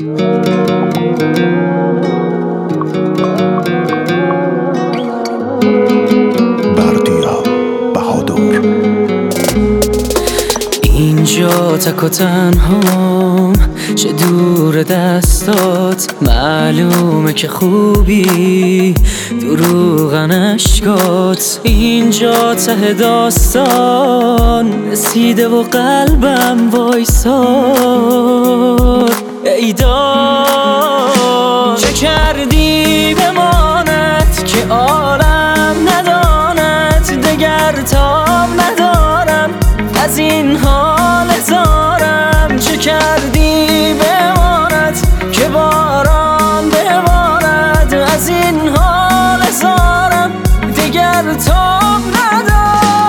بردیا بهادر. اینجا تک و تنهام، چه دور دستات، معلومه که خوبی دروغن اشکات. اینجا ته داستان رسیده و قلبم وایساد. ای داد چه کردی بماند که عالم نداند، دگر تاب ندارم از این حال زارم. چه کردی بماند که باران ببارد، از این حال زارم دیگر تاب ندارم.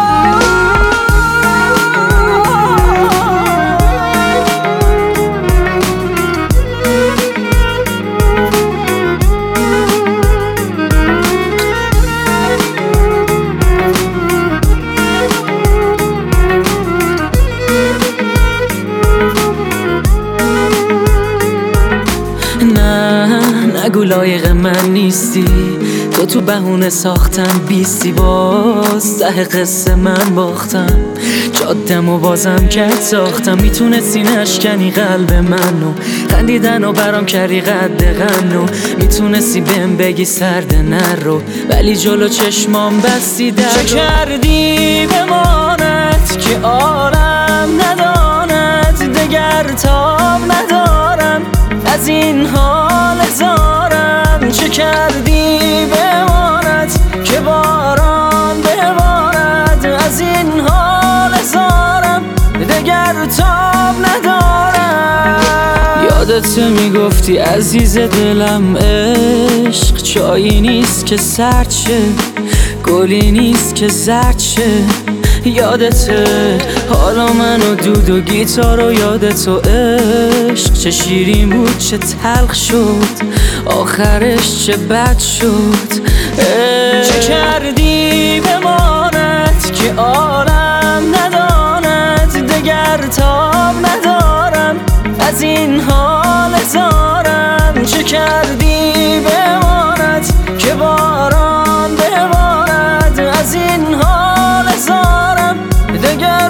نگو لایق من نیستی، تو بهونه ساختم بیستی، باز ته قصه من باختم. جادم و بازم کرد ساختم، میتونستی نشکنی قلب منو، خندیدن و برام کردی قد غنو. میتونستی بهم بگی سرد نرو، ولی جلو چشمام بستی در. چه کردی بماند که عالم نداند، دگر تاب ندارم از این حال زارم. چه کردی بماند که باران ببارد، از این حال زارم دگر تاب ندارم. یادت میگفتی عزیز دلم عشق چایی نیست که سرد شه، گلی نیست که زرد شه. یادته حالا من و دود و گیتار و یادت و عشق چه شیرین بود چه تلخ شد، آخرش چه بد شد. چه کردی بماند که عالم نداند، دگر تاب ندارم از این حال زارم. چه کردی بماند که باران ببارد، از این حال زارم دگر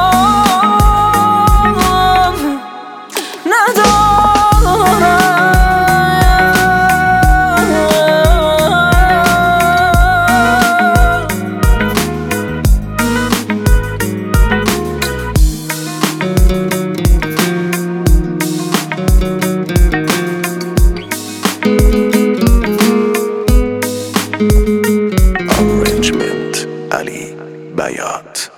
تاب ندارم. Arrangement Ali Bayat.